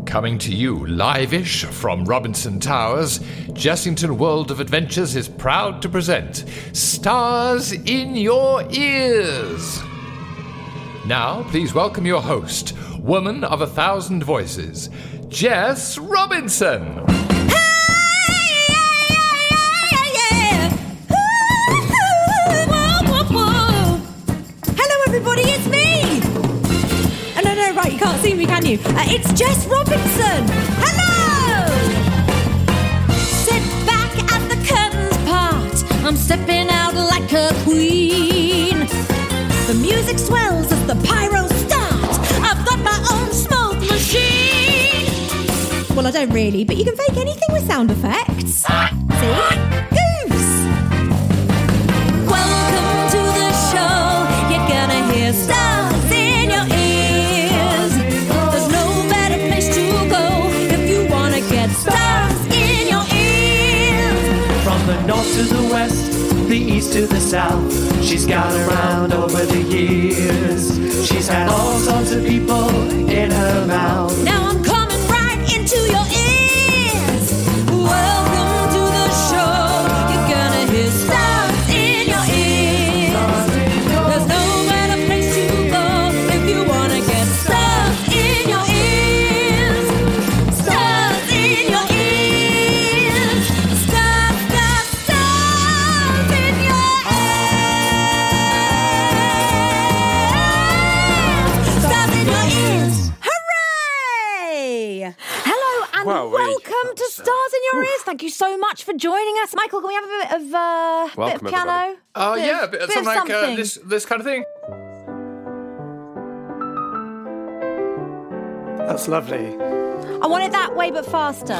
Coming to you live-ish from Robinson Towers, Jessington World of Adventures is proud to present Stars in Your Ears. Now, please welcome your host, woman of 1,000 voices, Jess Robinson. Hello, everybody, it's me. No, right, you can't see me, can you? It's Jess Robinson. Hello. Sit back at the curtains part. I'm stepping out like a queen. The music swells as the pyro starts. I've got my own smoke machine. Well, I don't really, but you can fake anything with sound effects. See? Goose. Welcome to the show. You're gonna hear stars in your ears. There's no better place to go if you wanna get stars in your ears. From the north to the west, the east to the south, she's got around over the years. She's had all sorts of people in her mouth. Now I'm coming right into your ears. Welcome to the show. You're gonna hear stars in your ears. There's no better place to go if you wanna get stars in your ears. Stars in your ears. Stars, stars, stars in your ears. Stars in your ears. Hooray! Hello and welcome to Stars in Your Ears. Thank you so much for joining us. Michael, can we have a bit of Welcome, piano? everybody. Oh, yeah, a bit of something like something. this kind of thing. That's lovely. I want it that way, but faster.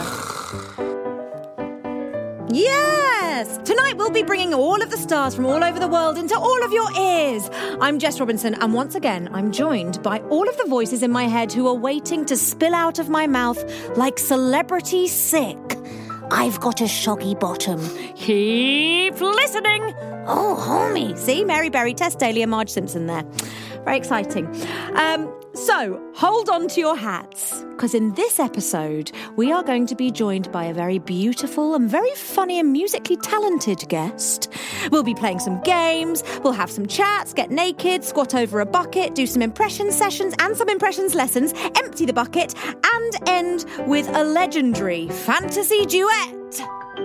Yes! Tonight we'll be bringing all of the stars from all over the world into all of your ears. I'm Jess Robinson, and once again, I'm joined by all of the voices in my head who are waiting to spill out of my mouth like celebrity sick. I've got a soggy bottom. Keep listening. Oh, homie. See, Mary Berry, Tess Daly and Marge Simpson there. Very exciting. So, hold on to your hats, because in this episode, we are going to be joined by a very beautiful and very funny and musically talented guest. We'll be playing some games, we'll have some chats, get naked, squat over a bucket, do some impression sessions and some impressions lessons, empty the bucket, and end with a legendary fantasy duet.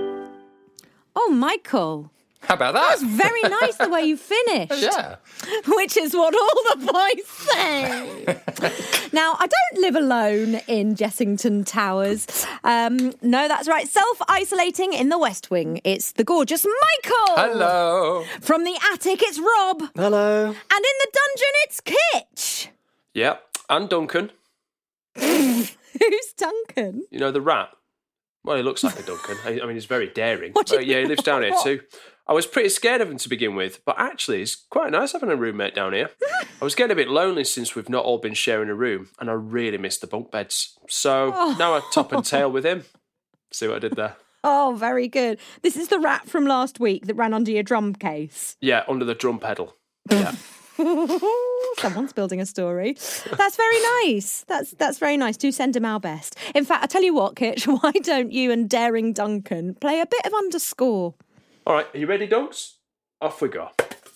Oh, Michael. How about that? That's very nice the way you finished. Yeah. Which is what all the boys say. Now, I don't live alone in Jessington Towers. No, that's right. Self-isolating in the West Wing. It's the gorgeous Michael. Hello. From the attic, it's Rob. Hello. And in the dungeon, it's Kitch. Yep, and Duncan. Who's Duncan? You know, the rat. Well, he looks like a Duncan. I mean, he's very daring. What do you Yeah, he lives down here what? too. I was pretty scared of him to begin with, but actually it's quite nice having a roommate down here. I was getting a bit lonely since we've not all been sharing a room, and I really missed the bunk beds. So now I top and tail with him. See what I did there? Oh, very good. This is the rat from last week that ran under your drum case. Yeah, under the drum pedal. Yeah. Someone's building a story. That's very nice. That's very nice. Do send him our best. In fact, I tell you what, Kitch, why don't you and Daring Duncan play a bit of underscore? All right, are you ready, Dunks? Off we go.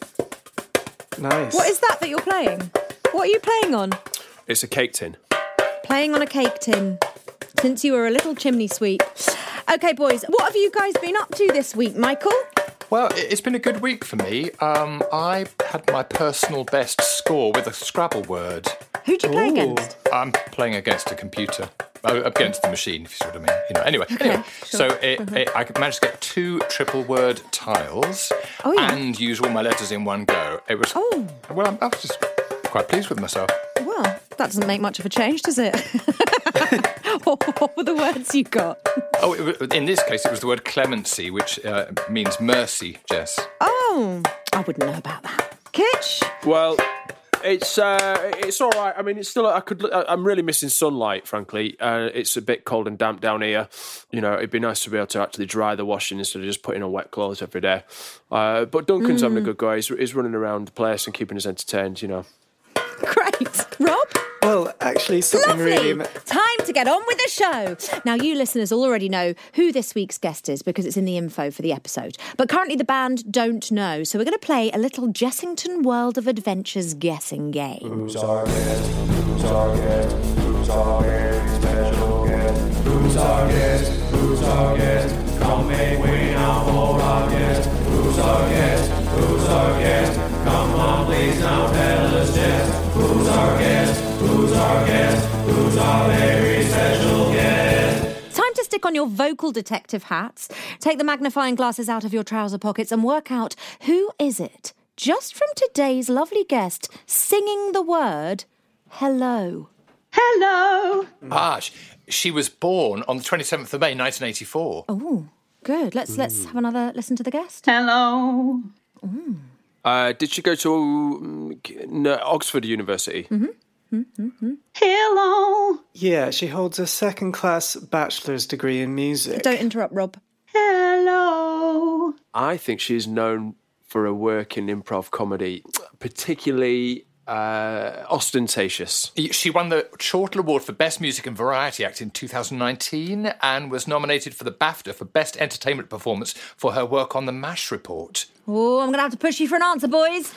Nice. What is that you're playing? What are you playing on? It's a cake tin. Playing on a cake tin. Since you were a little chimney sweep. Okay, boys, what have you guys been up to this week, Michael? Well, it's been a good week for me. I had my personal best score with a Scrabble word. Who'd you play against? I'm playing against a computer. Against the machine, if you see what I mean. You know. Anyway, sure. So I managed to get 2 triple word tiles and use all my letters in one go. It was well, I was just quite pleased with myself. Well, that doesn't make much of a change, does it? What were the words you got? Oh, in this case, it was the word clemency, which means mercy, Jess. Oh, I wouldn't know about that. Kitch? Well, it's all right. I mean, it's still. I'm really missing sunlight, frankly. It's a bit cold and damp down here. You know, it'd be nice to be able to actually dry the washing instead of just putting on wet clothes every day. But Duncan's having a good go. He's running around the place and keeping us entertained. You know. Great, Rob. Well, actually, something Lovely. really... Time to get on with the show. Now, you listeners already know who this week's guest is because it's in the info for the episode. But currently the band don't know, so we're going to play a little Jessington World of Adventures guessing game. Who's our guest? Who's our guest? Who's our very special guest? Who's our guest? Who's our guest? Come make way now for our guest. Who's our guest? Who's our guest? Come on, please now tell us just. Who's our guest? Who's our guest? Who's our very special guest? Time to stick on your vocal detective hats, take the magnifying glasses out of your trouser pockets and work out who is it, just from today's lovely guest, singing the word hello. Hello. She was born on the 27th of May, 1984. Oh, good. Let's have another listen to the guest. Hello. Did she go to Oxford University? Hello. Yeah, she holds a second-class bachelor's degree in music. Don't interrupt, Rob. Hello. I think she's known for her work in improv comedy, particularly ostentatious. She won the Chortle Award for Best Music and Variety Act in 2019 and was nominated for the BAFTA for Best Entertainment Performance for her work on The MASH Report. Oh, I'm going to have to push you for an answer, boys.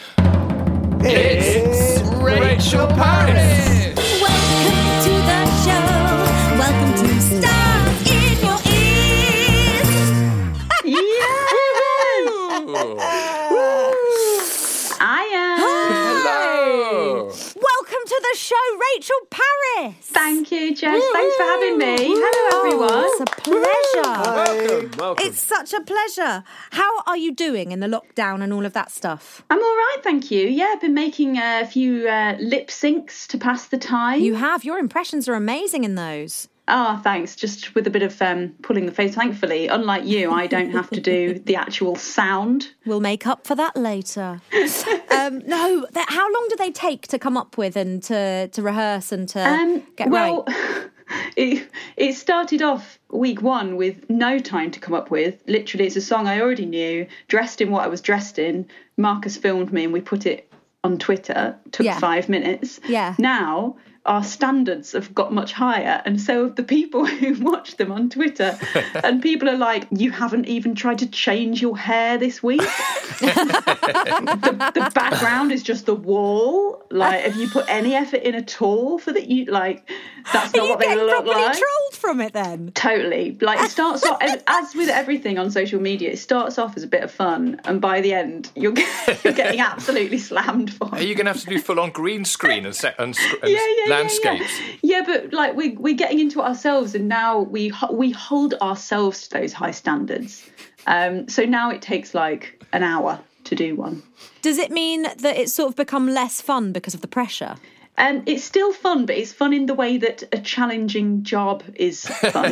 It's Rachel Paris! Welcome to the show. Welcome to Stars in Your Ears. Yes. I am. Hello! Welcome to the show, Rachel Paris. Thank you, Jess. Thanks for having me. Hello, everyone. It's a pleasure. Welcome. It's such a pleasure. How are you doing in the lockdown and all of that stuff? I'm all right, thank you. Yeah, I've been making a few lip syncs to pass the time. You have. Your impressions are amazing in those. Oh, thanks. Just with a bit of pulling the face. Thankfully, unlike you, I don't have to do the actual sound. We'll make up for that later. No, how long do they take to come up with and to rehearse and to get right? It started off week one with no time to come up with. Literally, it's a song I already knew, dressed in what I was dressed in. Marcus filmed me and we put it on Twitter. Took 5 minutes. Yeah. Now our standards have got much higher, and so have the people who watch them on Twitter. And people are like, you haven't even tried to change your hair this week? the background is just the wall. Like, have you put any effort in at all for that? That's not what they look like. Are you getting trolled from it then? Totally. Like, it starts off, as with everything on social media, it starts off as a bit of fun, and by the end, you're getting absolutely slammed for it. Are you going to have to do full-on green screen and landscapes? Yeah, but like we're getting into it ourselves, and now we hold ourselves to those high standards. So now it takes like an hour to do one. Does it mean that it's sort of become less fun because of the pressure? It's still fun, but it's fun in the way that a challenging job is fun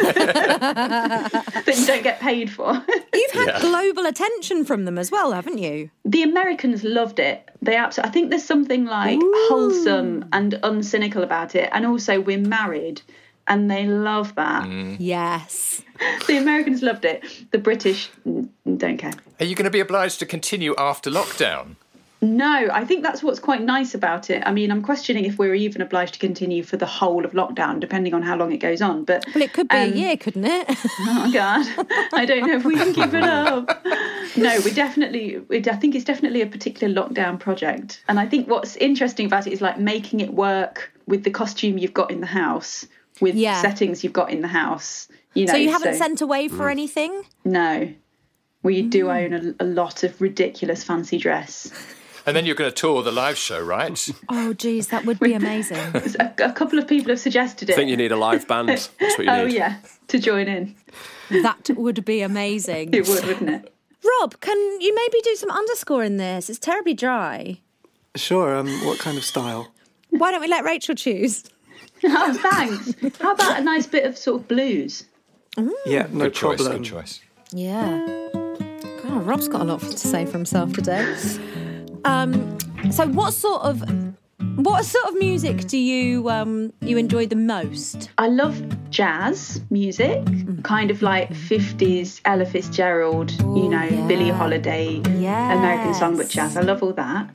that you don't get paid for. You've had global attention from them as well, haven't you? The Americans loved it. They absolutely. I think there's something like wholesome and uncynical about it, and also we're married, and they love that. Yes. The Americans loved it. The British don't care. Are you going to be obliged to continue after lockdown? No, I think that's what's quite nice about it. I mean, I'm questioning if we're even obliged to continue for the whole of lockdown, depending on how long it goes on. But well, it could be a year, couldn't it? Oh God, I don't know if we can keep it up. No, I think it's definitely a particular lockdown project. And I think what's interesting about it is like making it work with the costume you've got in the house, with settings you've got in the house. You know, so you haven't sent away for anything? No, we do own a lot of ridiculous fancy dress. And then you're going to tour the live show, right? Oh, geez, that would be amazing. A couple of people have suggested it. I think you need a live band. That's what you need. Oh, yeah, to join in. That would be amazing. It would, wouldn't it? Rob, can you maybe do some underscore in this? It's terribly dry. Sure, what kind of style? Why don't we let Rachel choose? Oh, thanks. How about a nice bit of sort of blues? Yeah, no Good choice, problem. good choice. Yeah. God, Rob's got a lot to say for himself today. So what sort of music do you enjoy the most? I love jazz music, kind of like 50s Ella Fitzgerald, Billie Holiday, American Songbook jazz. I love all that.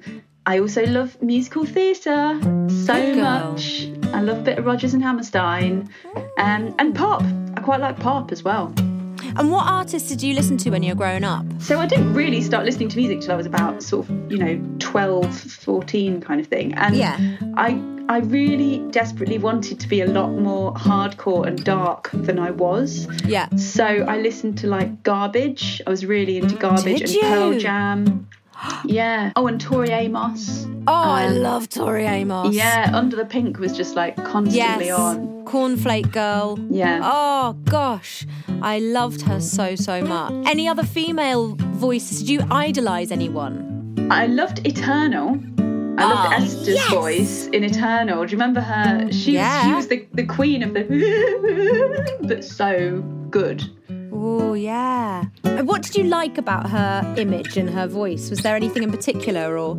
I also love musical theatre so Good girl. much. I love a bit of Rodgers and Hammerstein, and pop. I quite like pop as well. And what artists did you listen to when you were growing up? So I didn't really start listening to music till I was about sort of, 12, 14 kind of thing. And Yeah. I really desperately wanted to be a lot more hardcore and dark than I was. Yeah. So I listened to like Garbage. I was really into Garbage Did and you? Pearl Jam. Yeah. Oh, and Tori Amos. Oh, I love Tori Amos. Yeah, Under the Pink was just like constantly Yes. on. Cornflake Girl. Yeah. Oh, gosh. I loved her so much. Any other female voices? Did you idolise anyone? I loved Eternal. I loved Esther's yes. voice in Eternal. Do you remember her? She was the queen of the but so good. Oh, yeah. And what did you like about her image and her voice? Was there anything in particular or...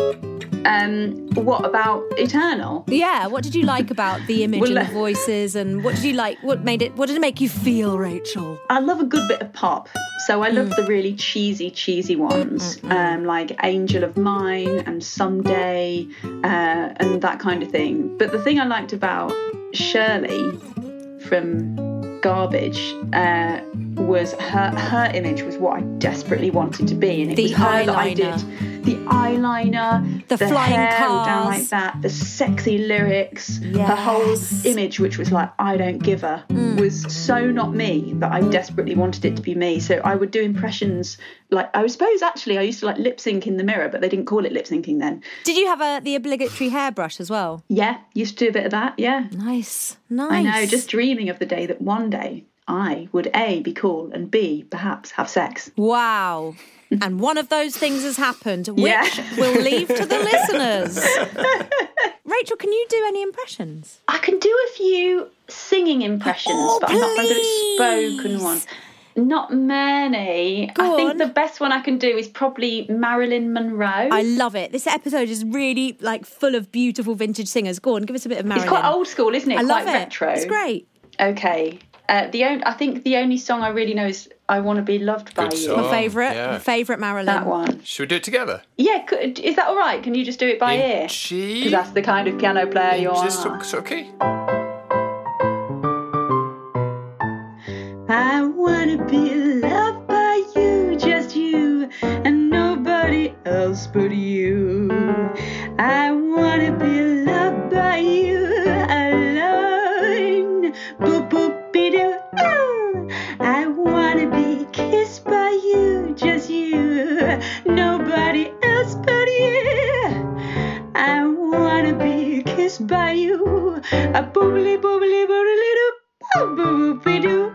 What about Eternal? Yeah, what did you like about the image Well, and the voices, and what did you like? What did it make you feel, Rachel? I love a good bit of pop. So I love the really cheesy ones, like Angel of Mine and Someday, and that kind of thing. But the thing I liked about Shirley from Garbage was her image was what I desperately wanted to be, and it The was her that I eyeliner. did the eyeliner, The flying hair all down cars. like that, the sexy lyrics, her whole Yes. image, which was like I don't give a, was so not me that I desperately wanted it to be me. So I would do impressions like I suppose actually I used to like lip sync in the mirror, but they didn't call it lip syncing then. Did you have the obligatory hairbrush as well? Yeah, used to do a bit of that. Yeah, Nice. I know. Just dreaming of the day that one day I would A, be cool, and B, perhaps have sex. Wow. And one of those things has happened, which Yeah. we'll leave to the listeners. Rachel, can you do any impressions? I can do a few singing impressions, Oh, but I'm not very good please. at spoken ones. Not many. Go I think on. the best one I can do is probably Marilyn Monroe. I love it. This episode is really full of beautiful vintage singers. Go on, give us a bit of Marilyn. It's quite old school, isn't it? I love quite it. retro. It's great. Okay. I think the only song I really know is "I Want to Be Loved by Good You." song. My favourite. yeah. My favourite Marilyn. That one. Should we do it together? Yeah, is that all right? Can you just do it by ear? G. Because that's the kind of piano player you Is are. this okay? I wanna be loved by you, just you, and nobody else but you. I wanna be loved by you alone. Boop boop be doo. I wanna be kissed by you, just you, nobody else but you. I wanna be kissed by you. A boobly boobly boobly doo. Boop boop be doo.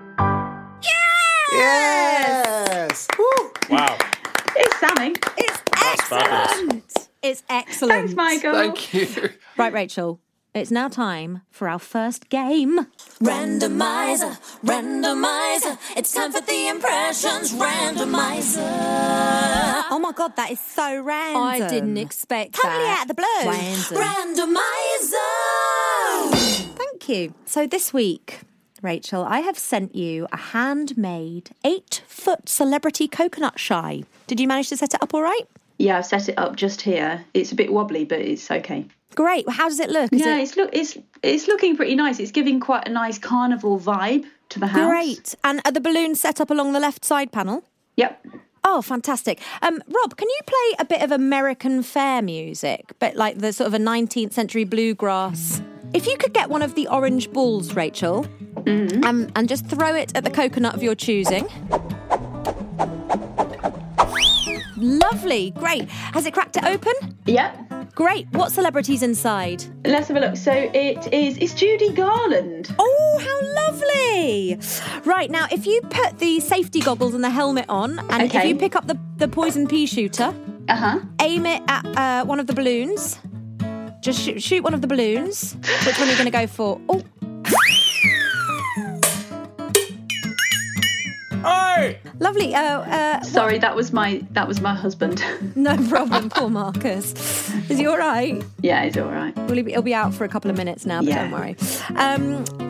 Yes! Woo! Wow. It's Sammy. It's fabulous. excellent. It's excellent. Thanks, Michael. Thank you. Right, Rachel. It's now time for our first game. Randomizer, randomizer. It's time for the impressions randomizer. Oh my God, that is so random. I didn't expect Totally that. out of the blue. Random. Randomizer. Thank you. So this week, Rachel, I have sent you a handmade 8-foot celebrity coconut shy. Did you manage to set it up all right? Yeah, I've set it up just here. It's a bit wobbly, but it's okay. Great. How does it look? Is Yeah, it it's looking pretty nice. It's giving quite a nice carnival vibe to the house. great? And are the balloons set up along the left side panel? Yep. Oh, fantastic. Rob, can you play a bit of American fair music, but like the sort of a 19th century bluegrass? If you could get one of the orange balls, Rachel, and just throw it at the coconut of your choosing. Lovely, great. Has it cracked it open? Yep. Great. What celebrity's inside? Let's have a look. So it's Judy Garland. Oh, how lovely. Right, now, if you put the safety goggles and the helmet on, and if Okay. you pick up the poison pea shooter, Uh-huh. aim it at one of the balloons. Just shoot one of the balloons. Which one are you going to go for? Oh, Hey! lovely. Sorry, that was my husband. No problem. Poor Marcus. Is he all right? Yeah, it's all right. Well, he'll be out for a couple of minutes now, but Yeah. don't worry.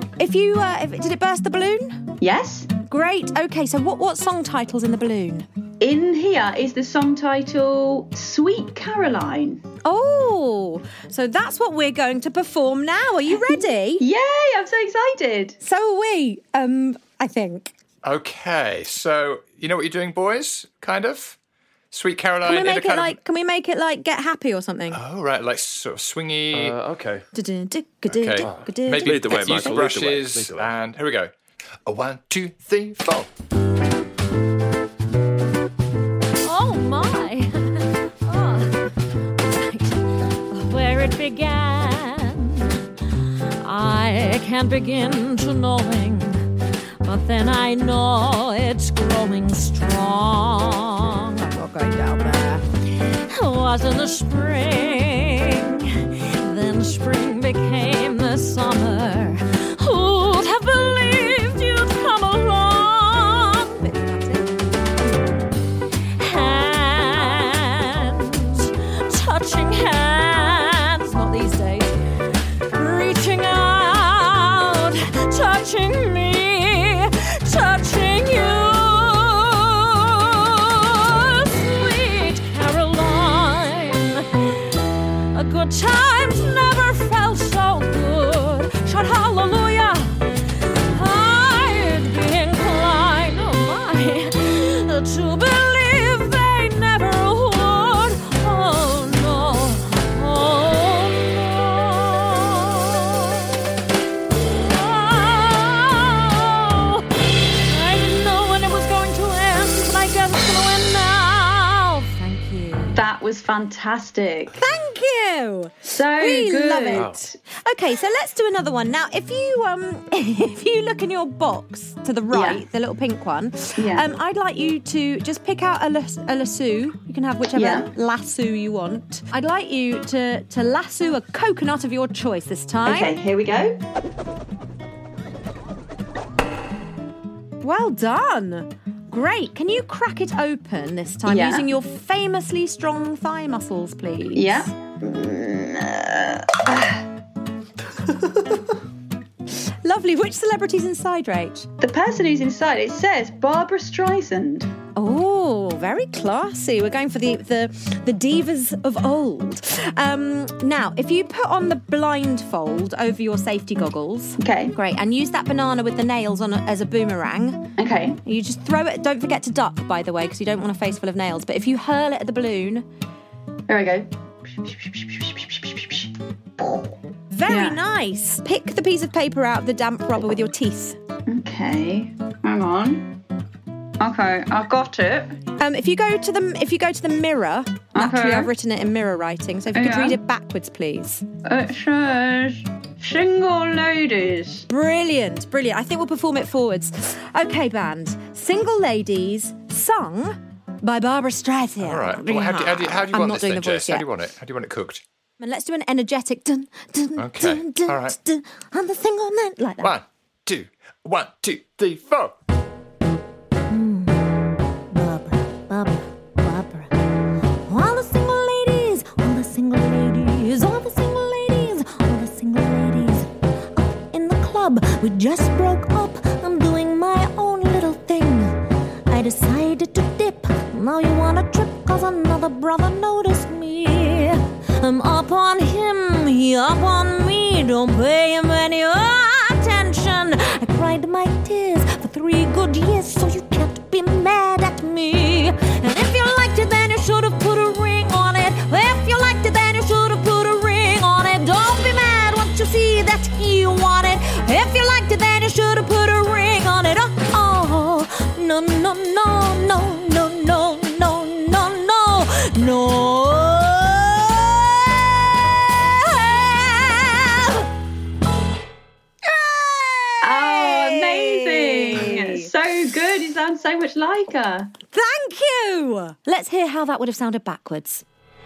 Did it burst the balloon? Yes. Great. Okay, so what song title's in the balloon? In here is the song title Sweet Caroline. Oh, so that's what we're going to perform now. Are you ready? Yay, I'm so excited. So are we, I think. Okay, so you know what you're doing, boys? Kind of? Sweet Caroline. Can we make it like Get Happy or something? Oh, right, like sort of swingy. Okay. Okay. Maybe Lead the way, use Michael, lead the way, brushes. lead the way. And here we go. 1, 2, 3, 4. Oh my! Oh. Right. Where it began, I can't begin to knowing, but then I know it's growing strong. I'm not going down there. Was in the spring, then spring became the summer. Who'd have believed you'd come along? Hands, touching hands, not these days. Reaching out, touching me, touching you. Sweet Caroline, a good times never felt so good. Shout hallelujah. I'd be inclined, oh my, to believe they never would. Oh no, oh no. I didn't know when it was going to end, but I guess it's going to end now. Thank you. That was fantastic. Thank you. So We good. love it. Okay, so let's do another one. Now, if you if you look in your box to the right, Yeah. the little pink one, Yeah. I'd like you to just pick out a lasso. You can have whichever Yeah. lasso you want. I'd like you to lasso a coconut of your choice this time. Okay, here we go. Well done. Great. Can you crack it open this time Yeah. using your famously strong thigh muscles, please? Yeah. Lovely. Which celebrity's inside, Rach? The person who's inside, it says Barbara Streisand. Oh, very classy. We're going for the divas of old. Now, if you put on the blindfold over your safety goggles, Okay. great, and use that banana with the nails on it as a boomerang. Okay. You just throw it. Don't forget to duck, by the way, because you don't want a face full of nails. But if you hurl it at the balloon, Here we go. very Yeah. nice. Pick the piece of paper out of the damp rubber with your teeth. Okay. Hang on. Okay, I've got it. If you go to the mirror, naturally Okay. I've written it in mirror writing. So if you could Yeah. read it backwards, please. It says single ladies. Brilliant. I think we'll perform it forwards. Okay, band. Single Ladies, sung by Barbara Streisand. All right. Well, how do you I'm want not this doing then, the voice Jess? How yet. do you want it? How do you want it cooked? And let's do an energetic dun dun Okay, dun dun all right. dun on the single night like that. 1, 2, 1, 2, 3, 4. Barbara. All the single ladies, all the single ladies, all the single ladies, all the single ladies. Up in the club, we just broke up. I'm doing my own little thing. I decided to dip. Now you wanna trip, cause another brother noticed me. I'm up on him, he up on me. Don't pay him any attention. I cried my tears for 3 good years, so you can't be mad at me. And if you liked it, then you should have put a ring on it. If you liked it, then you should have put a ring on it. Don't be mad once you see that he won it. If you liked it, then you should have put a ring on it. Oh, no, no, no, no, no, no, no, no, no, no. Oh, amazing. So good. You sound so much like her. Thank you. Let's hear how that would have sounded backwards.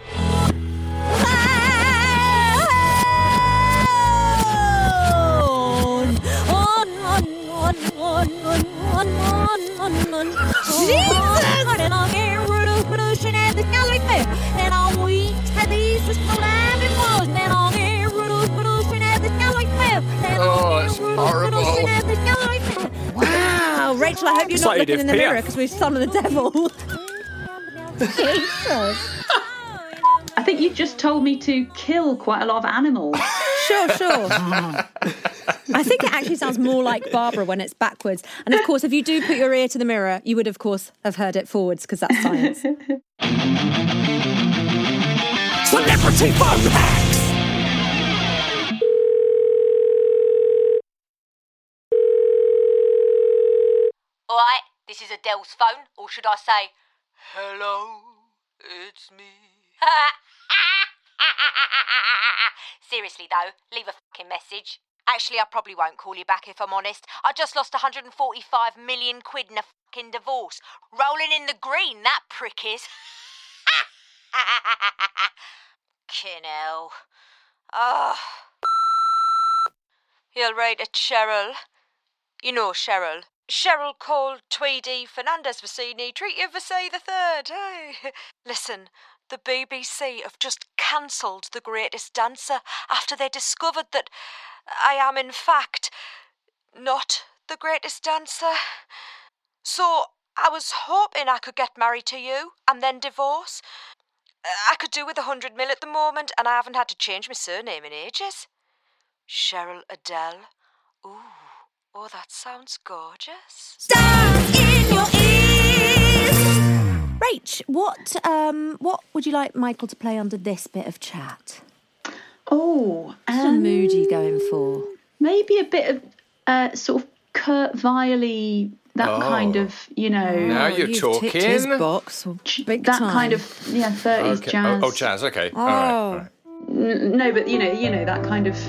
Oh, it's horrible. Wow, Rachel, I hope you're It's not like looking in the Edith mirror Piaf. because we've summoned the devil. Jesus. I think you just told me to kill quite a lot of animals. Sure. I think it actually sounds more like Barbara when it's backwards. And of course, if you do put your ear to the mirror, you would, of course, have heard it forwards because that's science. Celebrity Fun Hacks! Alright, this is Adele's phone, or should I say, hello, it's me. Seriously though, leave a fucking message. Actually, I probably won't call you back if I'm honest. I just lost 145 million quid in a fucking divorce. Rolling in the green, that prick is. Fucking hell. Oh. You'll rate it Cheryl. You know Cheryl. Cheryl called Tweedy Fernandez Vicini, treat you Vicini the Third. Hey. Listen, the BBC have just cancelled The Greatest Dancer after they discovered that I am in fact not the greatest dancer. So I was hoping I could get married to you and then divorce. I could do with 100 mil at the moment, and I haven't had to change my surname in ages. Cheryl Adele. Ooh. Oh, that sounds gorgeous. Stars in your ears. Rach, what would you like Michael to play under this bit of chat? Oh, What's mood are you going for? Maybe a bit of sort of Kurt Weill-y, that kind of, you know. Now you're You've talking. ticked his box big that time. kind of 30s Okay. jazz. Oh, jazz. Okay. All right. No, but you know that kind of.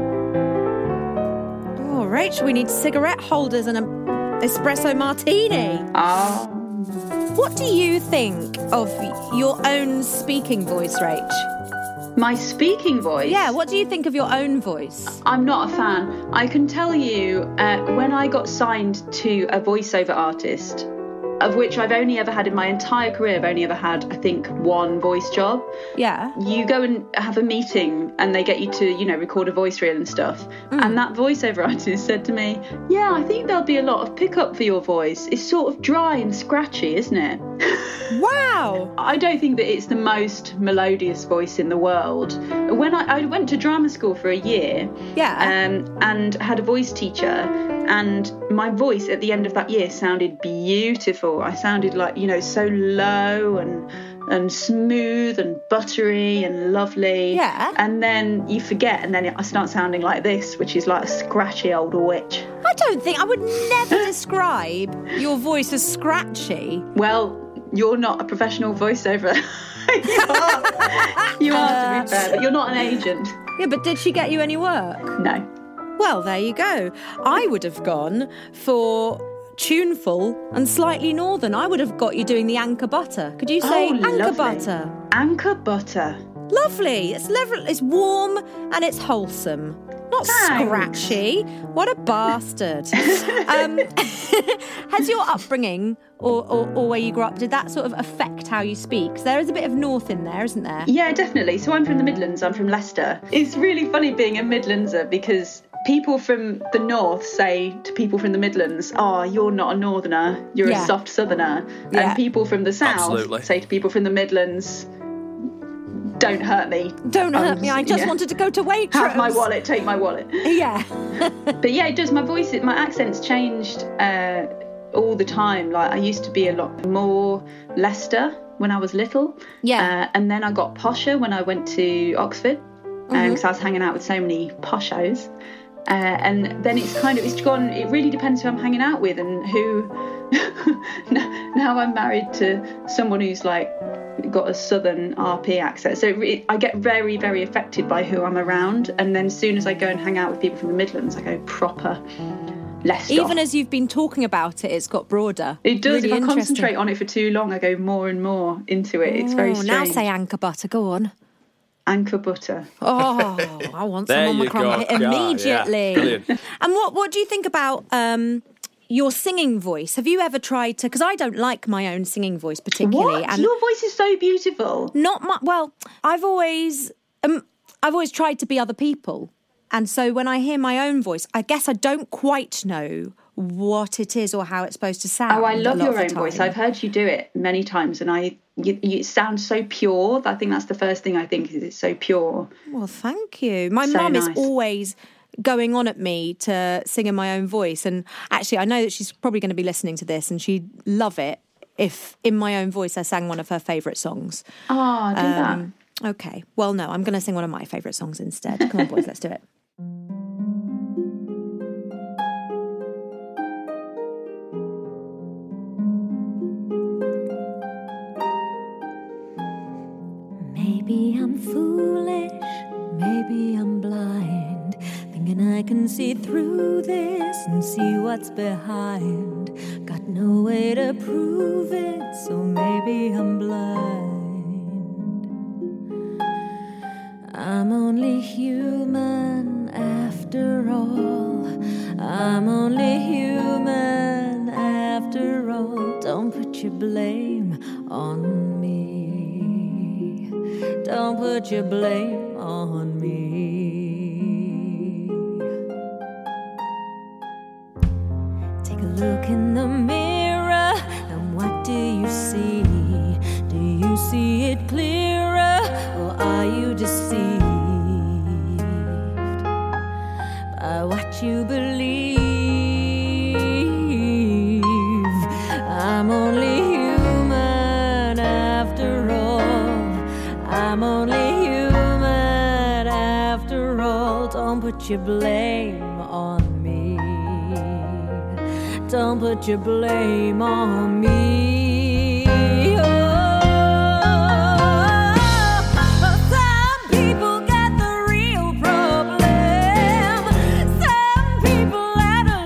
Oh, Rach, we need cigarette holders and an espresso martini. Oh. What do you think of your own speaking voice, Rach? My speaking voice? Yeah, what do you think of your own voice? I'm not a fan. I can tell you, when I got signed to a voiceover artist, of which I've only ever had in my entire career, I've only ever had, I think, one voice job. Yeah. You go and have a meeting and they get you to, you know, record a voice reel and stuff. And that voiceover artist said to me, yeah, I think there'll be a lot of pickup for your voice. It's sort of dry and scratchy, isn't it? Wow. I don't think that it's the most melodious voice in the world. When I went to drama school for a year, and had a voice teacher, and my voice at the end of that year sounded beautiful. I sounded like, you know, so low and smooth and buttery and lovely. Yeah. And then you forget, and then I start sounding like this, which is like a scratchy old witch. I would never describe your voice as scratchy. Well, you're not a professional voiceover. you are, to be fair, but you're not an agent. Yeah, but did she get you any work? No. Well, there you go. I would have gone for tuneful and slightly northern. I would have got you doing the anchor butter. Could you say anchor lovely. butter? Anchor butter. Lovely. It's warm and it's wholesome. Not Thanks. scratchy. What a bastard. Has your upbringing or where you grew up, did that sort of affect how you speak? 'Cause there is a bit of north in there, isn't there? Yeah, definitely. So I'm from the Midlands. I'm from Leicester. It's really funny being a Midlandser because people from the north say to people from the Midlands, oh, you're not a northerner, you're a soft southerner. Yeah. And people from the south Absolutely. say to people from the Midlands, don't hurt me. Don't hurt me. I just wanted to go to Waitrose. Have my wallet, take my wallet. Yeah. But yeah, it does. My voice, my accent's changed all the time. Like I used to be a lot more Leicester when I was little. Yeah. And then I got posher when I went to Oxford because I was hanging out with so many poshos. And then it's gone. It really depends who I'm hanging out with and who. Now I'm married to someone who's like got a southern RP accent, so I get very, very affected by who I'm around. And then as soon as I go and hang out with people from the Midlands, I go proper Leicester. Even as you've been talking about it, it's got broader. It does. Really if I concentrate on it for too long, I go more and more into it. It's very strange. Now say anchor butter. Go on. Anchor butter. Oh, I want There some on you my crumpet go. Yeah, immediately. brilliant. And what do you think about your singing voice? Have you ever tried to? Because I don't like my own singing voice particularly. What? And Your voice is so beautiful. not my. Well, I've always tried to be other people, and so when I hear my own voice, I guess I don't quite know what it is or how it's supposed to sound. Oh, I love a lot your of the own voice. time. I've heard you do it many times, and you sound so pure. I think that's the first thing I think is it's so pure. Well, thank you. My So mum is nice. always going on at me to sing in my own voice. And actually, I know that she's probably going to be listening to this and she'd love it if in my own voice I sang one of her favourite songs. Oh, do that. Okay. Well, no, I'm going to sing one of my favourite songs instead. Come on, boys, let's do it. Maybe I'm foolish, maybe I'm blind, thinking I can see through this and see what's behind. Got no way to prove it, so maybe I'm blind. I'm only human after all. I'm only human after all. Don't put your blame on me. Don't put your blame on me. Take a look in the mirror, and what do you see? Do you see it clearer, or are you deceived by what you believe? I'm only human after all. I'm only human after all. Don't put your blame on me. Don't put your blame on me. Some people got the real problem. Some people out of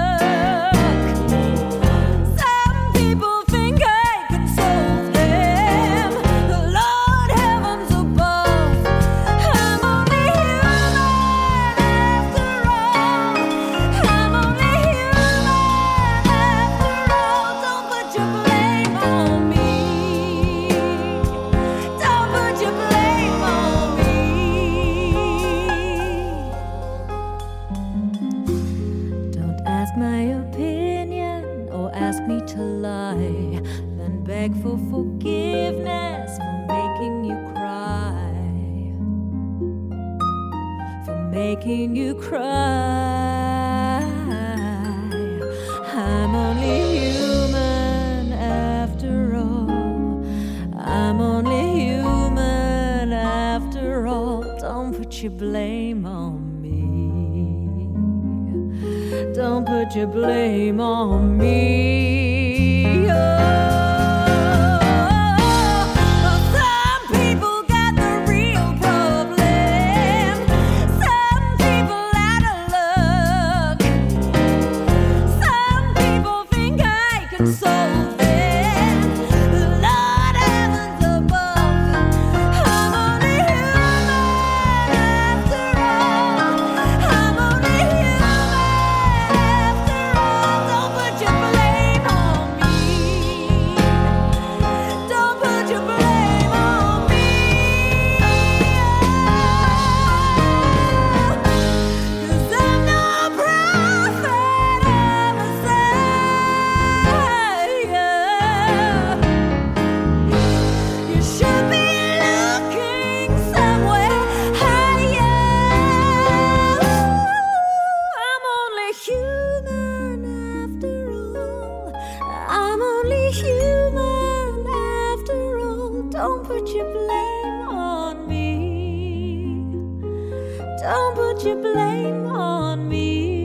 luck. Some people think I can solve them. Lord heavens above, I'm only human after all. I'm only human after all. Don't put your blame on me. Don't put your blame on me. Don't ask my opinion or ask me to lie. Then beg for forgiveness for making you cry. For making you cry. I'm only human after all. I'm only human after all. Don't put your blame on me. Don't put your blame on me. Some people got the real problem. Some people out of luck. Some people think I can solve them. Lord heavens above, I'm only human after all. I'm only human after all. Don't put your blame on me. Don't put your blame on me. 'Cause I'm no prophet or Messiah. You should be looking somewhere higher. I'm only human after all. I'm only human after all. Don't put your blame on me. Don't put your blame on me.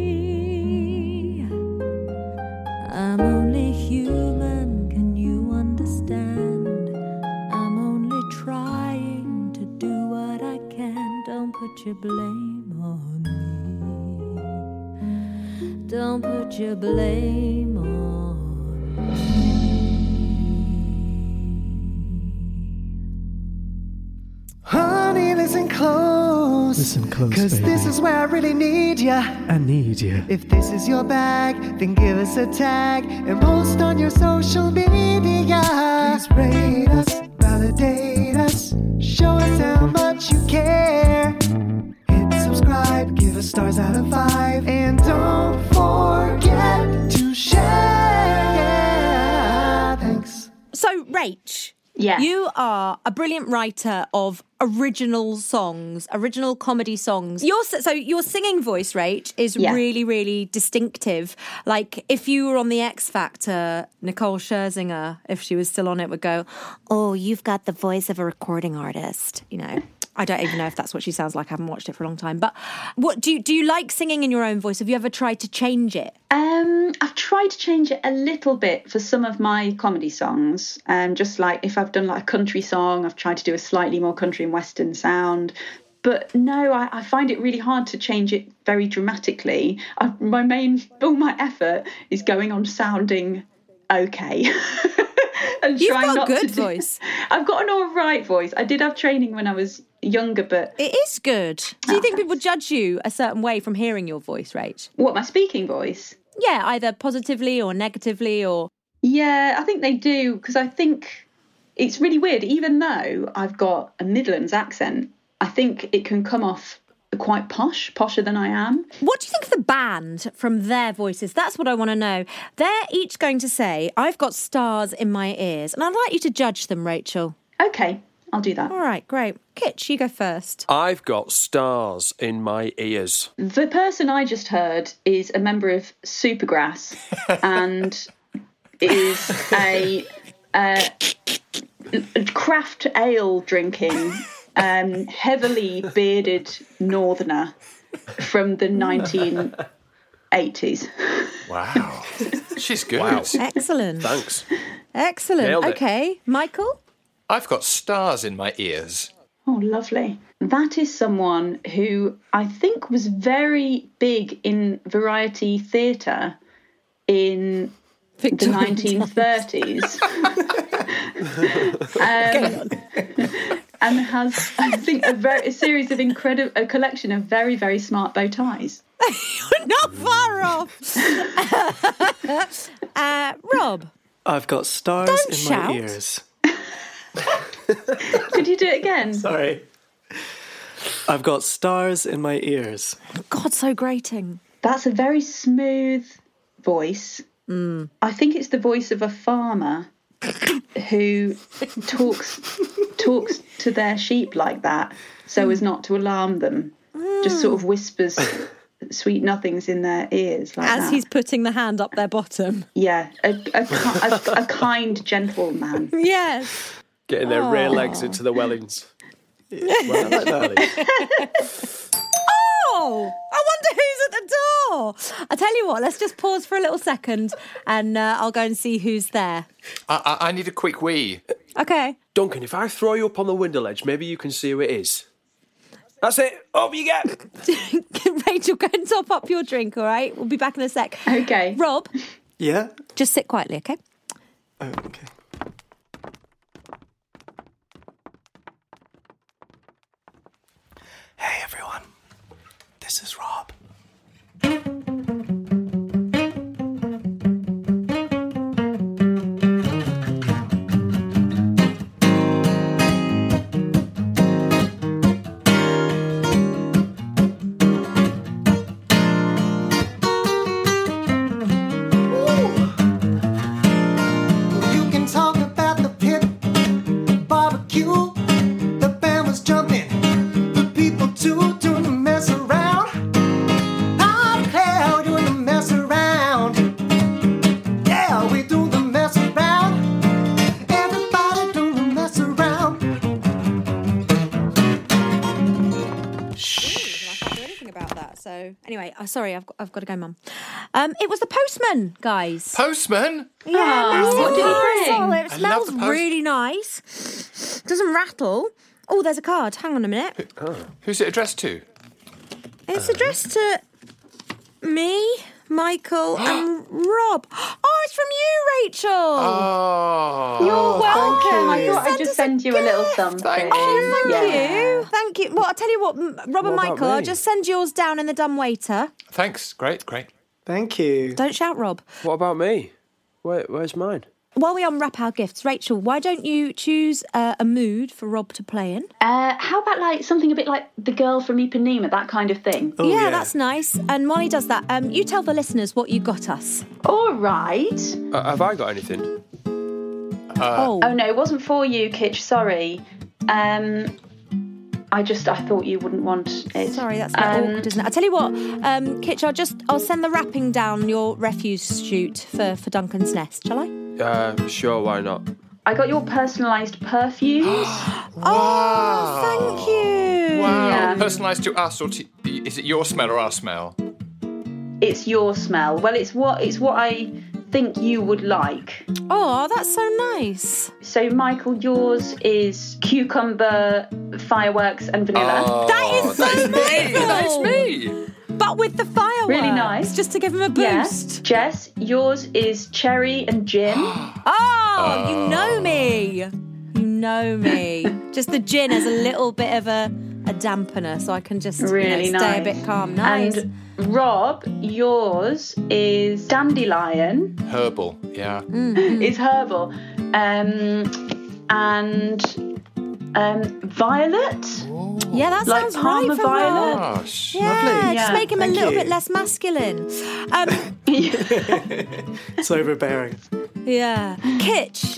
I'm only human, can you understand? I'm only trying to do what I can. Don't put your blame on me. Don't put your blame on me. Honey, listen close. Listen close, Cause baby. this is where I really need ya. I need you. If this is your bag, then give us a tag and post on your social media. Please rate us, validate us, show us how much you care. Hit subscribe, give us stars out of 5, and don't forget Rach. Yeah. You are a brilliant writer of original songs, original comedy songs. Your singing voice, Rach, is really, really distinctive. Like, if you were on The X Factor, Nicole Scherzinger, if she was still on it, would go, "Oh, you've got the voice of a recording artist," you know. I don't even know if that's what she sounds like. I haven't watched it for a long time. But what do you like singing in your own voice? Have you ever tried to change it? I've tried to change it a little bit for some of my comedy songs. Just like if I've done like a country song, I've tried to do a slightly more country and western sound. But no, I find it really hard to change it very dramatically. All my effort is going on sounding okay. And You've trying got not a good to voice. I've got an all right voice. I did have training when I was younger, but it is good. Do you think people judge you a certain way from hearing your voice, Rach? What, my speaking voice? Yeah, either positively or negatively or... Yeah, I think they do, because I think it's really weird. Even though I've got a Midlands accent, I think it can come off quite posher than I am. What do you think of the band from their voices? That's what I want to know. They're each going to say, "I've got stars in my ears," and I'd like you to judge them, Rachel. Okay, I'll do that. All right, great. Kitch, you go first. I've got stars in my ears. The person I just heard is a member of Supergrass and is a craft ale drinking, heavily bearded northerner from the 1980s. Wow. She's good. Wow. Excellent. Thanks. Excellent. Nailed it. Okay, Michael? I've got stars in my ears. Oh, lovely. That is someone who I think was very big in variety theatre in Victorian the 1930s. And has, I think, a series of a collection of very, very smart bow ties. You're not far off. Rob? I've got stars Don't in shout. my ears. Could you do it again? Sorry. I've got stars in my ears. God, so grating. That's a very smooth voice. I think it's the voice of a farmer who talks to their sheep like that so as not to alarm them. Just sort of whispers sweet nothings in their ears like As that. he's putting the hand up their bottom. Yeah, a kind, gentle man. Yes. Getting their rear legs into the wellings. Well, I like that. Oh, I wonder who's at the door. I tell you what, let's just pause for a little second and I'll go and see who's there. I need a quick wee. Okay. Duncan, if I throw you up on the window ledge, maybe you can see who it is. That's it. Up you get. Rachel, go and top up your drink, all right? We'll be back in a sec. Okay. Rob, Yeah? just sit quietly, okay? Oh, okay. Hey, everyone. This is Rob. You can talk about the pit barbecue. The band was jumping, the people too, doing the mess around. I declare we're doing the mess around. Yeah, we do the mess around. Everybody do the mess around. I can't do anything about that. So anyway, sorry, I've got to go, Mum. It was the postman, guys. Postman? Yeah, what did he parcel. bring? It I love smells the post- really nice. Doesn't rattle. Oh, there's a card. Hang on a minute. Who's it addressed to? It's addressed to me, Michael, and Rob. Oh, it's from you, Rachel. Oh. You're welcome. I you. thought I'd Send just us a send you a little gift. something. Thank Oh, thank Yeah. you. Thank you. Well, I'll tell you what, Rob and What about Michael, I'll me? just send yours down in the dumbwaiter. Thanks. Great. Thank you. Don't shout, Rob. What about me? Where's mine? While we unwrap our gifts, Rachel, why don't you choose a mood for Rob to play in? How about like something a bit like The Girl from Ipanema, that kind of thing? Oh, yeah, that's nice. And while he does that, you tell the listeners what you got us. All right. Have I got anything? Oh no, it wasn't for you, Kitch. Sorry. I thought you wouldn't want it. Sorry, that's a bit awkward, isn't it? I'll tell you what, Kitch, I'll send the wrapping down your refuse chute for Duncan's nest, shall I? Sure, why not? I got your personalised perfumes. Oh, thank you. Wow. Yeah. Personalised to us, or is it your smell or our smell? It's your smell. Well, it's what I think you would like. Oh, that's so nice. So, Michael, yours is cucumber, fireworks, and vanilla. Oh, That is so Michael. That's me. But with the fireworks. Really nice. Just to give him a boost. Yeah. Jess, yours is cherry and gin. Oh, you know me. You know me. Just the gin has a little bit of a dampener, so I can just Really stay nice. a bit calm. Nice. And Rob, yours is dandelion. Herbal, yeah. It's herbal. And violet. Yeah, that Like sounds Parma right for violet. Rob. Gosh. Yeah, Lovely. just Yeah. make him a Thank little you. bit less masculine. It's overbearing. Yeah. Kitch,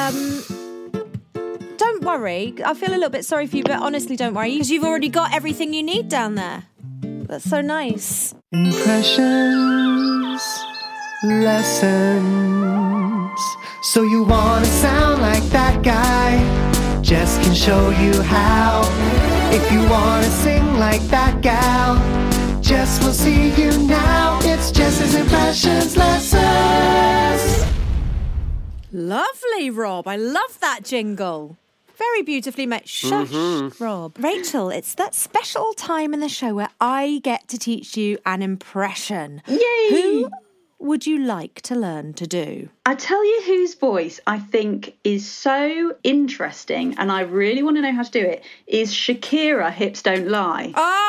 don't worry. I feel a little bit sorry for you, but honestly, don't worry, because you've already got everything you need down there. That's so nice. Impressions, lessons. So you wanna sound like that guy? Jess can show you how. If you wanna sing like that gal, Jess will see you now. It's Jess's Impressions Lessons. Lovely, Rob. I love that jingle. Very beautifully made. Shush, Rob. Rachel, it's that special time in the show where I get to teach you an impression. Yay! Who would you like to learn to do? I tell you whose voice I think is so interesting, and I really want to know how to do it, is Shakira, Hips Don't Lie.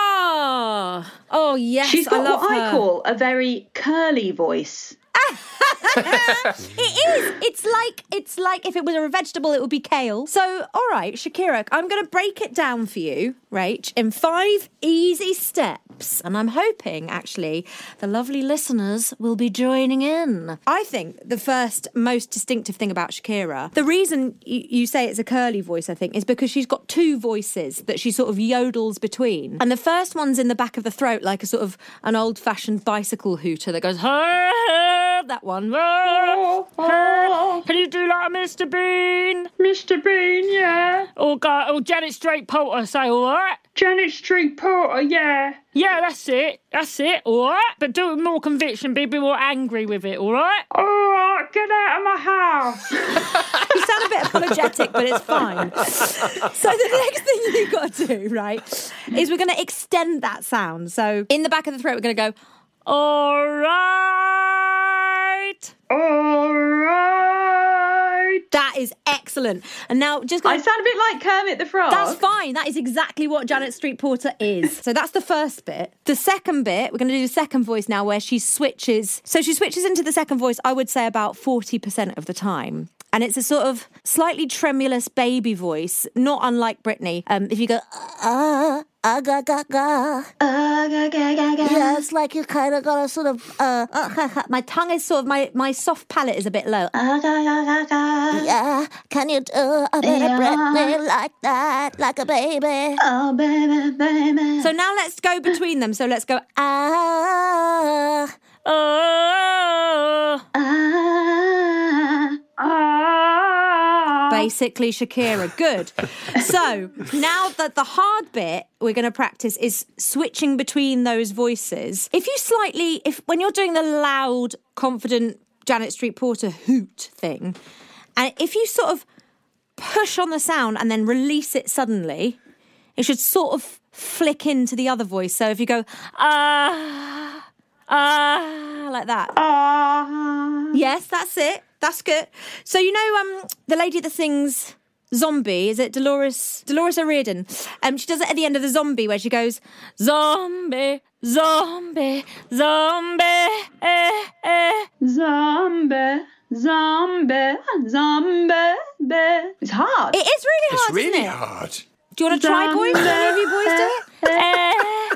Oh yes, She's got I love what her. I call a very curly voice. It is. It's like if it was a vegetable, it would be kale. So, all right, Shakira, I'm going to break it down for you, Rach, in 5 easy steps. And I'm hoping, actually, the lovely listeners will be joining in. I think the first most distinctive thing about Shakira, the reason you say it's a curly voice, I think, is because she's got 2 voices that she sort of yodels between. And the first one's in the back of the throat, like a sort of an old-fashioned bicycle hooter that goes, that one. Can you do like a Mr. Bean? Mr. Bean, yeah. Or Janet Street Porter, say all right? Janet Street Porter, yeah. Yeah, that's it, all right? But do it with more conviction, be a bit more angry with it, all right? All right, get out of my house. You sound a bit apologetic, but it's fine. So the next thing you've got to do, right, is we're going to extend that sound. So in the back of the throat, we're going to go, All right. All right. that is excellent. And now just go. I sound a bit like Kermit the Frog. That's fine. That is exactly what Janet Street Porter is. So that's the first bit. The second bit, we're going to do the second voice now where she switches. So she switches into the second voice, I would say about 40% of the time. And it's a sort of slightly tremulous baby voice, not unlike Britney. If you go, ga, ga, ga. Yeah, it's like you kind of got a sort of, my tongue is sort of, my soft palate is a bit low. Yeah, can you do a bit of Britney like that, like a baby? Oh, baby, baby. So now let's go between them. So let's go, basically Shakira. Good. So now that the hard bit we're going to practice is switching between those voices. When you're doing the loud, confident Janet Street Porter hoot thing, and if you sort of push on the sound and then release it suddenly, it should sort of flick into the other voice. So if you go, like that. Yes, that's it. That's good. So you know the lady that sings Zombie, is it Dolores O'Riordan? She does it at the end of the Zombie where she goes, zombie, zombie, zombie, Zombie, zombie, zombie. It's hard. It is really It's hard, really isn't it? hard. Do you want to try, boys? Do any of you boys do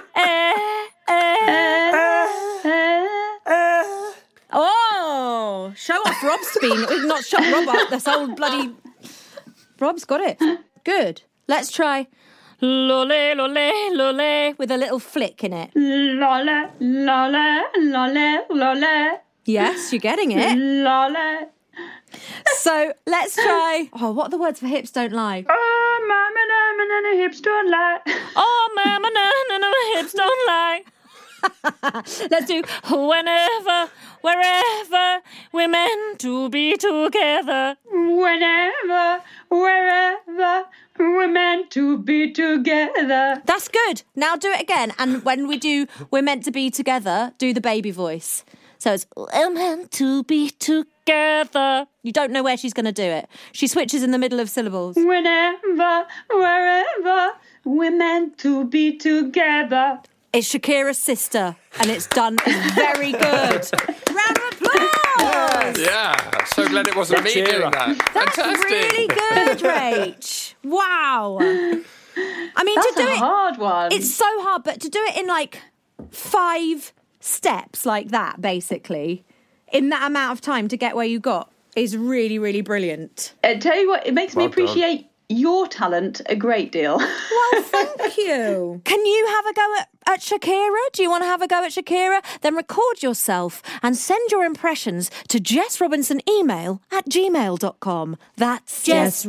it? Oh, show off Rob's been. We've not shut Rob up. This old bloody... Rob's got it. Good. Let's try lole, lole, lole with a little flick in it. Lole, lole, lole, lole. Yes, you're getting it. Lole. So let's try... Oh, what are the words for hips don't lie? Oh, mama, hips don't lie. Oh, mama, no, hips don't lie. Let's do whenever, wherever we're meant to be together. Whenever, wherever we're meant to be together. That's good. Now do it again. And when we do we're meant to be together, do the baby voice. So it's we're meant to be together. You don't know where she's going to do it. She switches in the middle of syllables. Whenever, wherever we're meant to be together. It's Shakira's sister, and it's done. It's very good. Round of applause! Yeah, I'm so glad it wasn't me doing that. That's Fantastic. really good, Rach. Wow. I mean, That's to do a it, hard one. It's so hard, but to do it in like 5 steps like that, basically, in that amount of time to get where you got, is really, really brilliant. Tell you what, it makes me Well done. appreciate your talent a great deal. Well, thank you. Can you have a go at Shakira? Do you want to have a go at Shakira? Then record yourself and send your impressions to jessrobinsonemail@gmail.com. That's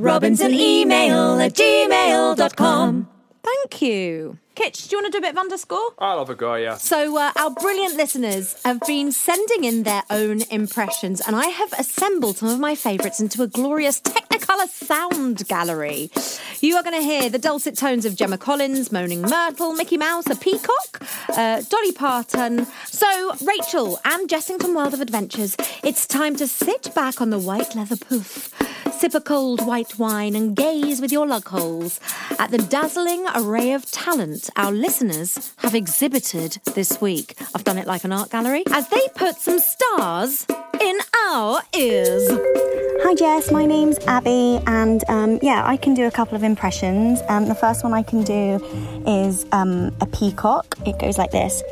jessrobinsonemail@gmail.com. Thank you. Kitch, do you want to do a bit of underscore? I'll have a go, yeah. So our brilliant listeners have been sending in their own impressions, and I have assembled some of my favourites into a glorious Technicolor sound gallery. You are going to hear the dulcet tones of Gemma Collins, Moaning Myrtle, Mickey Mouse, a peacock, Dolly Parton. So, Rachel and Jessington World of Adventures, it's time to sit back on the white leather poof, sip a cold white wine and gaze with your lug holes at the dazzling array of talent our listeners have exhibited this week. I've done it like an art gallery. As they put some stars in our ears. Hi Jess, my name's Abby and I can do a couple of impressions. The first one I can do is a peacock. It goes like this.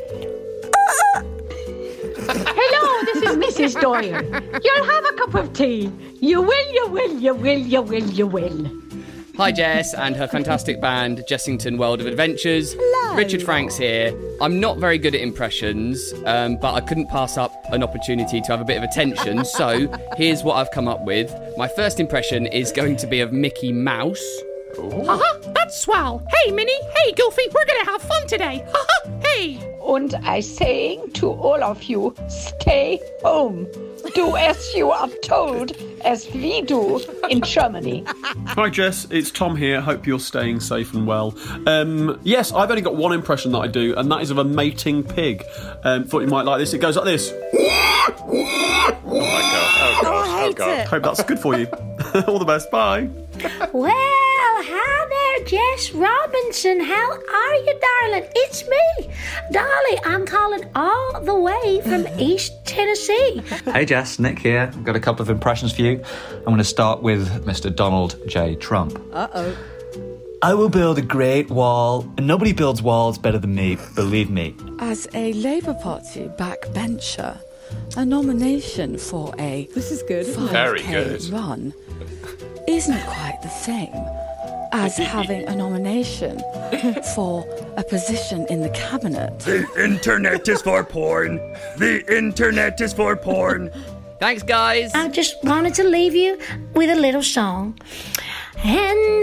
Hello, this is Mrs. Doyle. You'll have a cup of tea. You will, you will, you will, you will, you will. Hi Jess and her fantastic band, Jessington World of Adventures. Hello. Richard Franks here. I'm not very good at impressions, but I couldn't pass up an opportunity to have a bit of attention, so here's what I've come up with. My first impression is going to be of Mickey Mouse. That's swell. Hey, Minnie. Hey, Goofy. We're going to have fun today. Hey. And I saying to all of you, stay home. Do as you are told, as we do in Germany. Hi Jess, it's Tom here. Hope you're staying safe and well. Yes, I've only got one impression that I do, and that is of a mating pig. Thought you might like this. It goes like this. Oh my God. I hate it. Hope that's good for you. All the best. Bye. Well, hi there, Jess Robinson. How are you, darling? It's me, Dolly. I'm calling all the way from East Tennessee. Hey Jess, Nick here. I've got a couple of impressions for you. I'm going to start with Mr. Donald J. Trump. Uh-oh. I will build a great wall, and nobody builds walls better than me, believe me. As a Labour Party backbencher, a nomination for a This is good. 5K Very good. run isn't quite the same as having a nomination for a position in the cabinet. The internet is for porn. The internet is for porn. Thanks, guys. I just wanted to leave you with a little song. And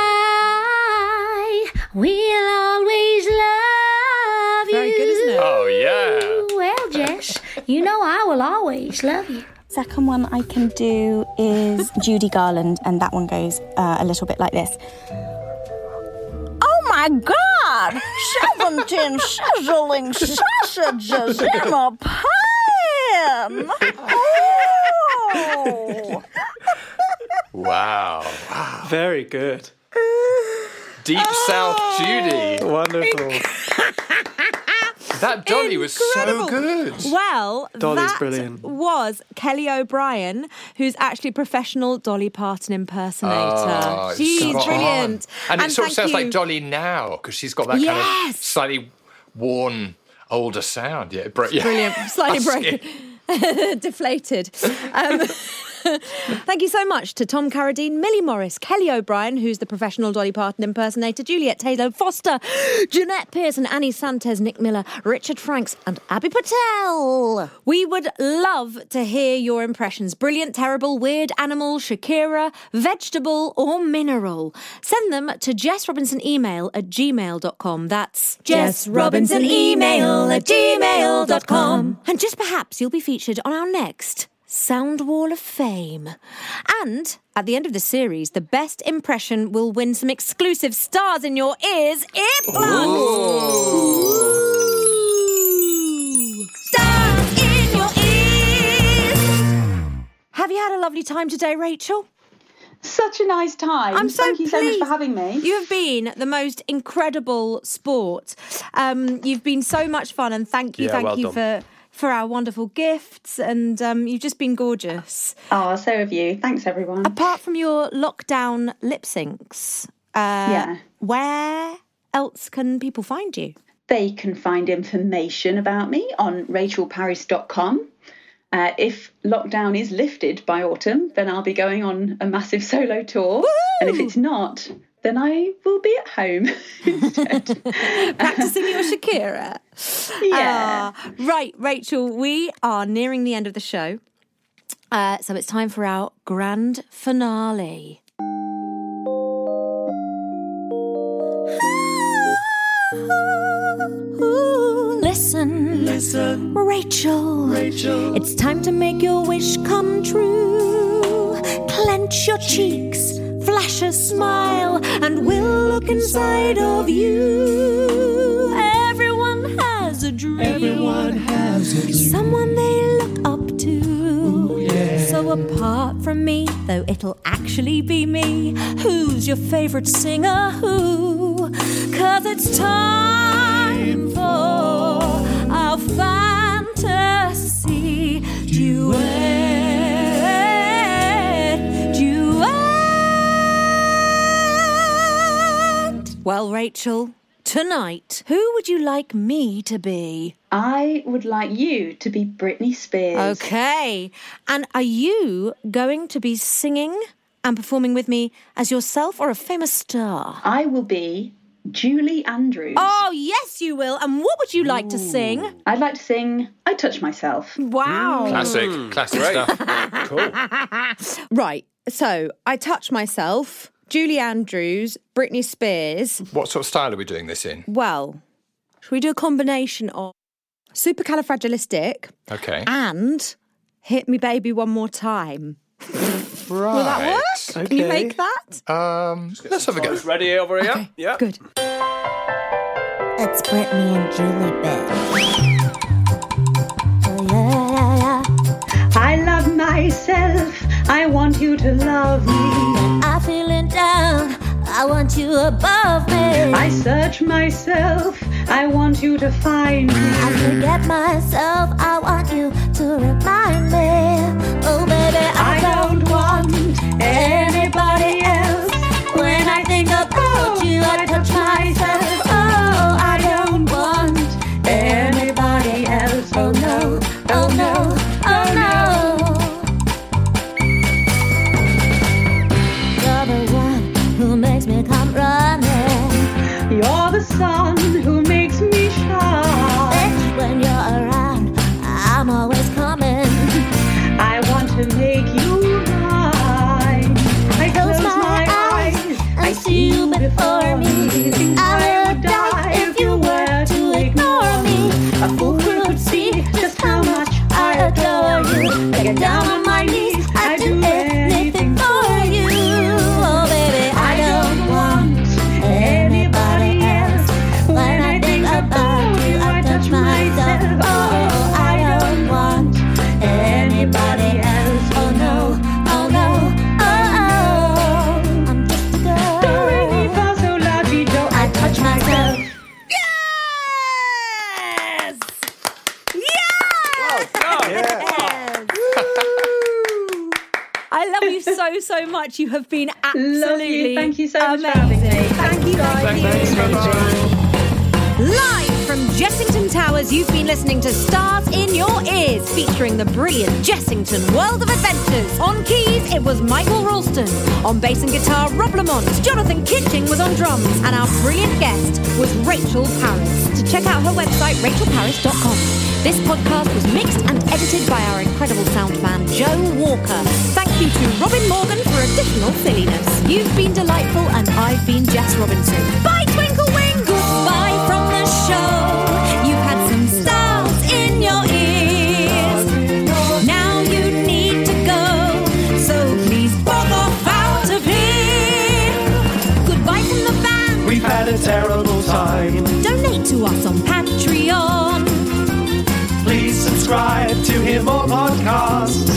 I will always love you. Very good, isn't it? Oh, yeah. Well, Jess, you know I will always love you. Second one I can do is Judy Garland, and that one goes a little bit like this. Oh my God! 17 sizzling sausages in a pan! Oh! Wow. Very good. Deep South Judy. Wonderful. That Dolly was so good. Well, Dolly's that brilliant. was Kelly O'Brien, who's actually a professional Dolly Parton impersonator. Oh, She's spot brilliant. on. And it sort of thank sounds like you. Dolly now, because she's got that kind Yes. of slightly worn, older sound. Yeah, Brilliant. Slightly broken. deflated. Thank you so much to Tom Carradine, Millie Morris, Kelly O'Brien, who's the professional Dolly Parton impersonator, Juliet Taylor Foster, Jeanette Pearson, Annie Santes, Nick Miller, Richard Franks and Abby Patel. We would love to hear your impressions. Brilliant, terrible, weird, animal, Shakira, vegetable or mineral. Send them to jessrobinsonemail@gmail.com. That's jessrobinsonemail@gmail.com. And just perhaps you'll be featured on our next Sound Wall of Fame. And at the end of the series, the best impression will win some exclusive Stars in Your Ears earplugs. Ooh. Stars in Your Ears. Have you had a lovely time today, Rachel? Such a nice time. I'm so Thank you so much pleased. for having me. You have been the most incredible sport. You've been so much fun, and thank you for our wonderful gifts, and you've just been gorgeous. Oh, so have you. Thanks, everyone. Apart from your lockdown lip syncs, where else can people find you? They can find information about me on rachelparis.com. If lockdown is lifted by autumn, then I'll be going on a massive solo tour. Woo-hoo! And if it's not, then I will be at home instead. Practicing your Shakira. Yeah. Right, Rachel, we are nearing the end of the show. So it's time for our grand finale. Listen, Rachel, it's time to make your wish come true. Clench your cheeks, flash a smile, and we'll look inside of you. Everyone has a dream. Someone they look up to. Ooh, yeah. So apart from me, though it'll actually be me, who's your favourite singer? Who? 'Cause it's time for our fantasy duet. Well, Rachel, tonight, who would you like me to be? I would like you to be Britney Spears. Okay. And are you going to be singing and performing with me as yourself or a famous star? I will be Julie Andrews. Oh, yes, you will. And what would you like to sing? I'd like to sing I Touch Myself. Wow. Classic stuff. Cool. Right. So, I Touch Myself, Julie Andrews, Britney Spears. What sort of style are we doing this in? Well, should we do a combination of supercalifragilistic and Hit Me Baby One More Time? Right. Will that work? Okay. Can you make that? Let's have a go. Ready over here? Okay. Yeah. Good. It's Britney and Julie, bitch. I love myself. I want you to love me. I'm feeling down. I want you above me. I search myself. I want you to find me. I forget myself. I want you to remind me. Oh, baby, I don't want anybody else. When I think about you, I touch myself. Oh, I don't want anybody else. Oh, no, oh, no, oh, no. You're the one who makes me come running. You're the sun who makes me shine. Bitch, when you're around, I'm always coming. I want to make you mine. I close my eyes, I see you before me. I would die if you were to ignore me. A fool could see just how much I adore you. I get down on my knees, I do anything for you. Oh, baby, I don't want anybody else. When I think about you, I touch myself. Oh, I don't want anybody else. Oh, no, oh, no, oh, oh. I'm just a girl. I touch myself. Yes! I love you so much. You have been absolutely Love you. Thank you so much amazing. for having me. Thank you, guys. Thanks very much. Live from Jessington Towers, you've been listening to Stars in Your Ears, featuring the brilliant Jessington World of Adventures. On keys, it was Michael Ralston. On bass and guitar, Rob Lamont. Jonathan Kitching was on drums. And our brilliant guest was Rachel Paris. To check out her website, rachelparis.com. This podcast was mixed and edited by our incredible sound man, Joe Walker. Thank you to Robin Morgan for additional silliness. You've been delightful, and I've been Jess Robinson. Bye, Twinkle Wing! Goodbye from the show. You've had some stars in your ears. Now you need to go, so please bog off out of here. Goodbye from the band. We've had a terrible time. Donate to us on Patreon. Please subscribe to hear more podcasts.